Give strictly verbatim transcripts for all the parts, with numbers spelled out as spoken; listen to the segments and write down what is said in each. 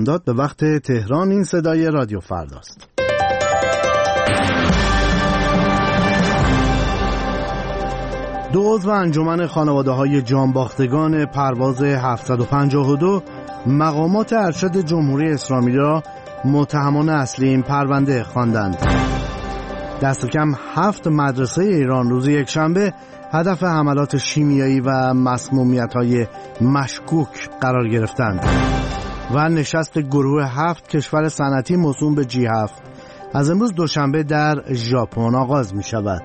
بامداد به وقت تهران. این صدای رادیو فرداست. دو عضو انجمن خانواده‌های جانباختگان پرواز هفتصد و پنجاه و دو مقامات ارشد جمهوری اسلامی را متهمان اصلی این پرونده خواندند. دست کم هفت مدرسه ایران روز یکشنبه هدف حملات شیمیایی و مسمومیت‌های مشکوک قرار گرفتند و نشست گروه هفت کشور صنعتی موسوم به جی هفت از امروز دوشنبه در ژاپن آغاز می شود.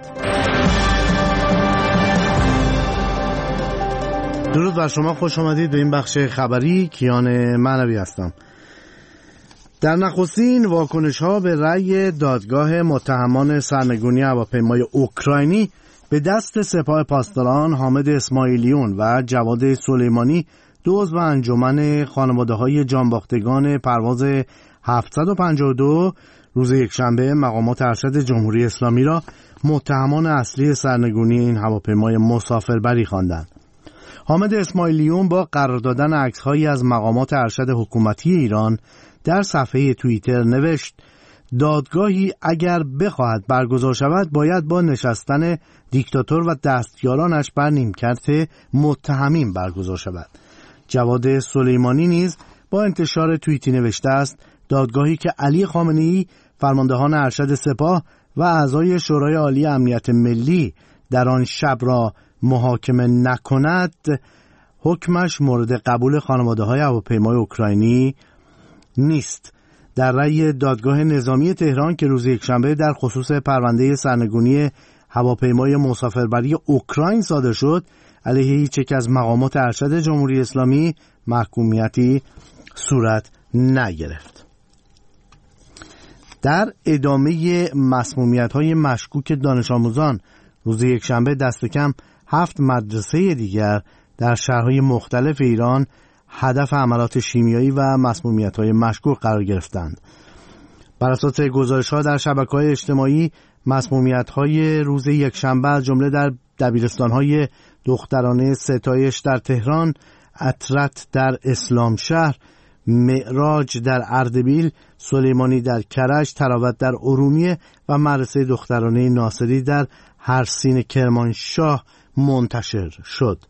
درود بر شما، خوش آمدید به این بخش خبری. کیان معنوی هستم. در نخستین واکنش ها به رأی دادگاه متهمان سرنگونی هواپیمای اوکراینی به دست سپاه پاسداران حامد اسماعیلیون و جواد سلیمانی، دو عضو انجمن خانواده‌های جانباختگان پرواز هفتصد و پنجاه و دو، روز یکشنبه مقامات ارشد جمهوری اسلامی را متهمان اصلی سرنگونی این هواپیمای مسافربری خواندند. حامد اسماعیلیون با قرار دادن عکس‌هایی از مقامات ارشد حکومتی ایران در صفحه توییتر نوشت: دادگاهی اگر بخواهد برگزار شود باید با نشستن دیکتاتور و دستیارانش بر نیمکت متهمین برگزار شود. جواد سلیمانی نیز با انتشار توییتی نوشته است: دادگاهی که علی خامنه‌ای، فرماندهان ارشد سپاه و اعضای شورای عالی امنیت ملی در آن شب را محاکمه نکند، حکمش مورد قبول خانواده‌های هواپیمای اوکراینی نیست. در رأی دادگاه نظامی تهران که روز یکشنبه در خصوص پرونده سرنگونی هواپیمای مسافربری اوکراین صادر شد، علیه هیچ یک از مقامات ارشد جمهوری اسلامی محکومیتی صورت نگرفت. در ادامه مسمومیت‌های مشکوک دانش آموزان، روز یکشنبه دست کم هفت مدرسه دیگر در شهرهای مختلف ایران هدف حملات شیمیایی و مسمومیت‌های مشکوک قرار گرفتند. بر اساس گزارش‌ها در شبکه‌های اجتماعی، مسمومیت‌های روز یکشنبه از جمله در دبیرستان‌های دخترانه ستایش در تهران، عطرت در اسلام شهر، معراج در اردبیل، سلیمانی در کرج، تراوت در ارومیه و مدرسه دخترانه ناصری در هرسین کرمانشاه منتشر شد.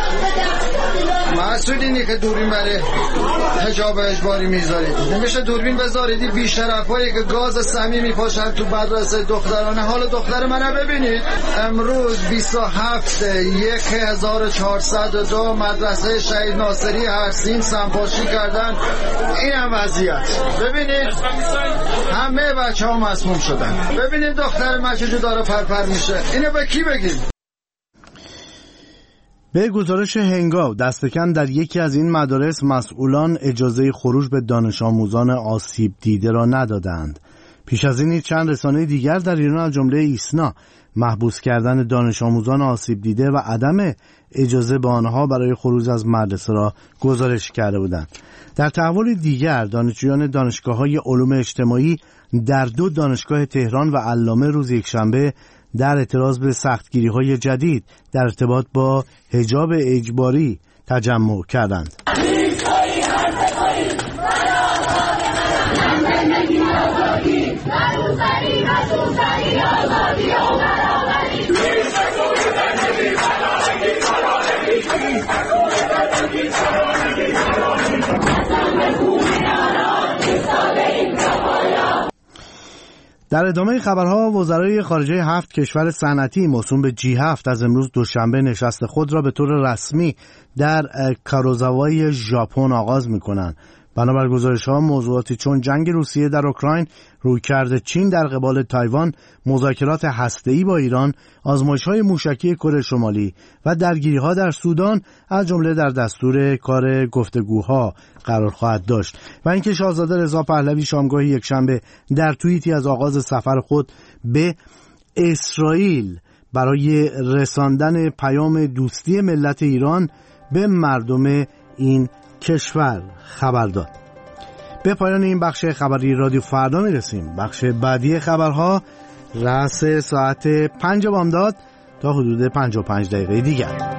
مسئولینی که دوربین برای حجاب اجباری میذارید، نمیشه دوربین بذارید؟ بیشرفایی که گاز سمی میپاشن تو مدرسه دخترانه. حالا دختر منو ببینید، امروز بیست و هفت یک هزار و چهارصد و دو مدرسه شهید ناصری هرسین سمپاشی کردن. این هم وضعیت. ببینید همه بچه ها مسموم شدن. ببینید دختر من چجور داره پرپر میشه. اینو به کی بگیم؟ به گزارش هنگاو، دست کم در یکی از این مدارس مسئولان اجازه خروج به دانش آموزان آسیب دیده را ندادند. پیش از این چند رسانه دیگر در ایران از جمله ایسنا محبوس کردن دانش آموزان آسیب دیده و عدم اجازه به آنها برای خروج از مدرسه را گزارش کرده بودند. در تحول دیگر، دانشجویان دانشگاه‌های علوم اجتماعی در دو دانشگاه تهران و علامه روز یکشنبه در اعتراض به سختگیری‌های جدید در ارتباط با حجاب اجباری تجمع کردند. در ادامه خبرها، وزرای خارجه هفت کشور صنعتی موسوم به جی هفت از امروز دوشنبه نشست خود را به طور رسمی در کاروزاوای ژاپن آغاز می‌کنند. بنابر گزارش‌ها، موضوعاتی چون جنگ روسیه در اوکراین، رویکرد چین در قبال تایوان، مذاکرات هسته‌ای با ایران، آزمایش‌های موشکی کره شمالی و درگیری‌ها در سودان از جمله در دستور کار گفتگوها قرار خواهد داشت و اینکه شاهزاده رضا پهلوی شامگاه یکشنبه در توییتی از آغاز سفر خود به اسرائیل برای رساندن پیام دوستی ملت ایران به مردم این کشور خبر داد. به پایان این بخش خبری رادیو فردا میرسیم. بخش بعدی خبرها رأس ساعت پنج بامداد تا حدود پنج و پنج دقیقه دیگر.